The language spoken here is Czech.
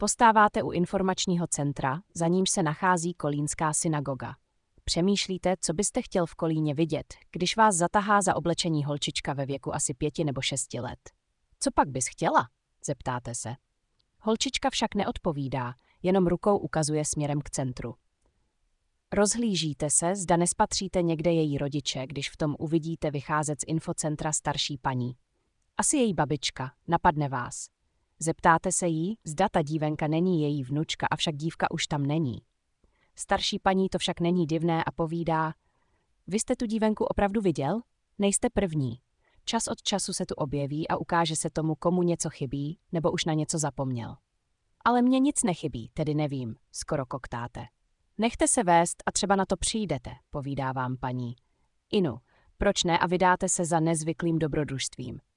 Postáváte u informačního centra, za nímž se nachází kolínská synagoga. Přemýšlíte, co byste chtěl v Kolíně vidět, když vás zatahá za oblečení holčička ve věku asi 5 nebo 6 let. Co pak bys chtěla? Zeptáte se. Holčička však neodpovídá, jenom rukou ukazuje směrem k centru. Rozhlížíte se, zda nespatříte někde její rodiče, když v tom uvidíte vycházet z infocentra starší paní. Asi její babička, napadne vás. Zeptáte se jí, zda ta dívenka není její vnučka, avšak dívka už tam není. Starší paní to však není divné a povídá: Vy jste tu dívenku opravdu viděl? Nejste první. Čas od času se tu objeví a ukáže se tomu, komu něco chybí, nebo už na něco zapomněl. Ale mně nic nechybí, tedy nevím, skoro koktáte. Nechte se vést a třeba na to přijdete, povídá vám paní. Inu, proč ne a vydáte se za nezvyklým dobrodružstvím.